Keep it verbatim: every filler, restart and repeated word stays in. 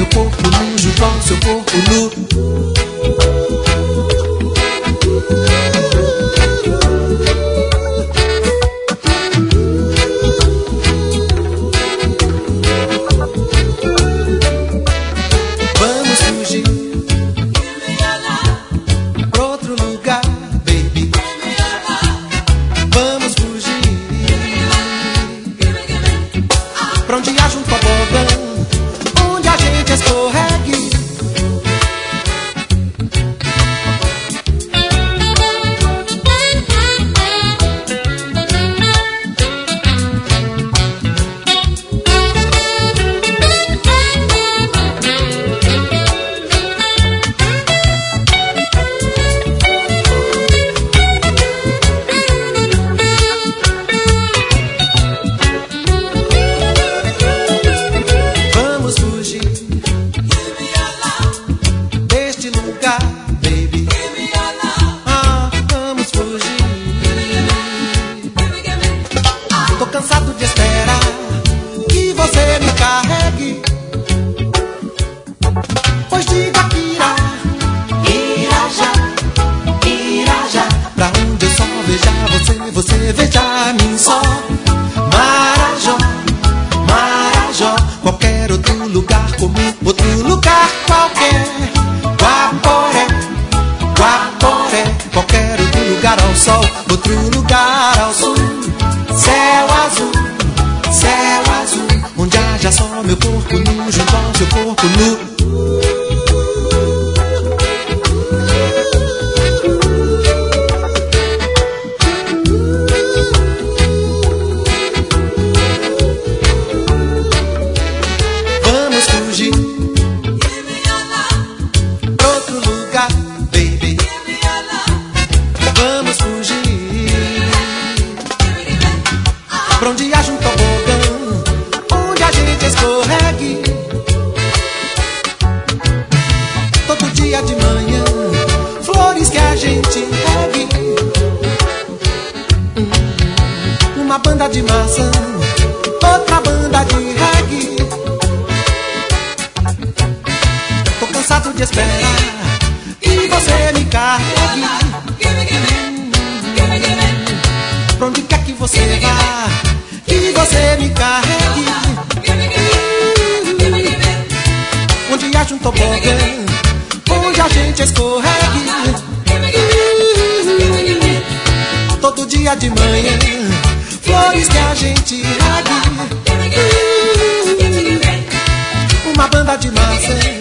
corpo nu junto ao seu corpo nu. Você veja a mim só. Marajó, Marajó, qualquer outro lugar comum, outro lugar qualquer. Guaporé, Guaporé, qualquer outro lugar ao sol, outro lugar ao sul. Céu azul, céu azul, onde haja só meu corpo nu junto ao seu corpo nu. Pra onde haja um tobogã, onde a gente escorregue. Todo dia de manhã, flores que a gente regue. Uma banda de maçã, outra banda de reggae. Tô cansado de esperar e você me carregue. Pra onde quer que você vá, que você me carregue. Onde haja um tobogã, onde a gente escorregue. Todo dia de manhã, flores que a gente regue. Uma banda de maçã,